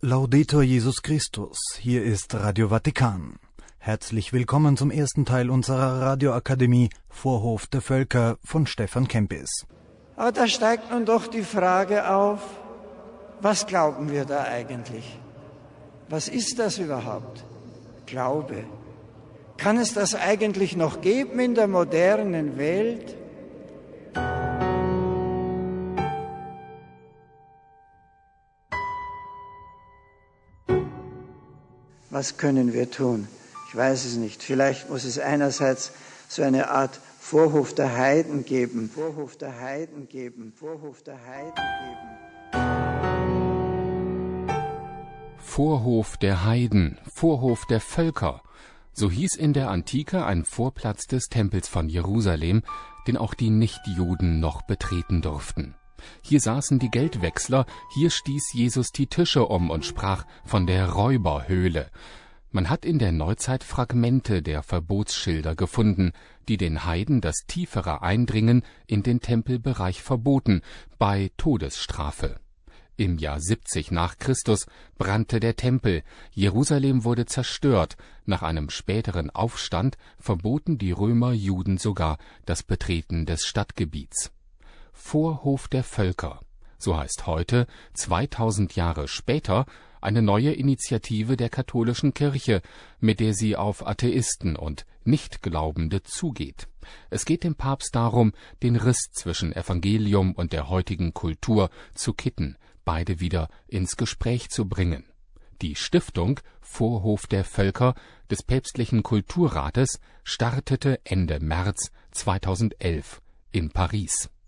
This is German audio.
Laudetur Jesus Christus, hier ist Radio Vatikan. Herzlich willkommen zum ersten Teil unserer Radioakademie Vorhof der Völker von Stefan Kempis. Aber da steigt nun doch die Frage auf, was glauben wir da eigentlich? Was ist das überhaupt? Glaube. Kann es das eigentlich noch geben in der modernen Welt? Was können wir tun? Ich weiß es nicht. Vielleicht muss es einerseits so eine Art Vorhof der Heiden geben. Vorhof der Heiden geben. Vorhof der Heiden geben. Vorhof der Heiden, Vorhof der Völker. So hieß in der Antike ein Vorplatz des Tempels von Jerusalem, den auch die Nichtjuden noch betreten durften. Hier saßen die Geldwechsler, hier stieß Jesus die Tische um und sprach von der Räuberhöhle. Man hat in der Neuzeit Fragmente der Verbotsschilder gefunden, die den Heiden das tiefere Eindringen in den Tempelbereich verboten, bei Todesstrafe. Im Jahr 70 nach Christus brannte der Tempel, Jerusalem wurde zerstört, nach einem späteren Aufstand verboten die Römer Juden sogar das Betreten des Stadtgebiets. Vorhof der Völker, so heißt heute, 2000 Jahre später, eine neue Initiative der katholischen Kirche, mit der sie auf Atheisten und Nichtglaubende zugeht. Es geht dem Papst darum, den Riss zwischen Evangelium und der heutigen Kultur zu kitten, beide wieder ins Gespräch zu bringen. Die Stiftung Vorhof der Völker des Päpstlichen Kulturrates startete Ende März 2011 in Paris.